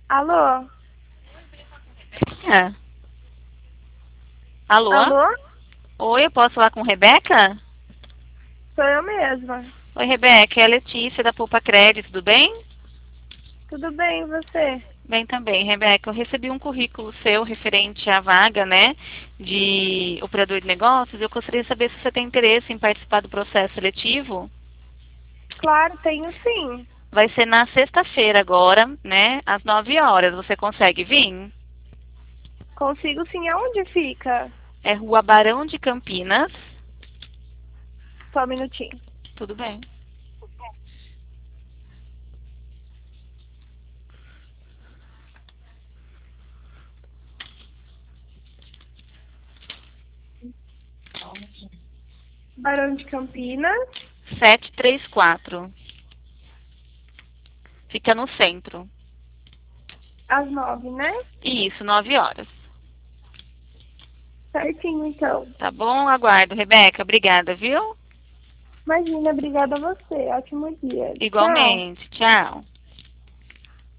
Alô? É. Alô? Alô? Oi, eu posso falar com Rebeca? Sou eu mesma. Oi, Rebeca, é a Letícia da Poupa Crédito, tudo bem? Tudo bem, e você? Bem também, Rebeca. Eu recebi um currículo seu referente à vaga, né, de operador de negócios. Eu gostaria de saber se você tem interesse em participar do processo seletivo. Claro, tenho sim. Vai ser na sexta-feira agora, né, às 9 horas. Você consegue vir? Consigo sim. Aonde fica? É Rua Barão de Campinas. Só um minutinho. Tudo bem. Barão de Campinas, 734. Fica no centro. às 9, né? Isso, 9 horas. Certinho, então. Tá bom? Aguardo, Rebeca. Obrigada, viu? Imagina, obrigada a você. Ótimo dia. Tchau. Igualmente. Tchau.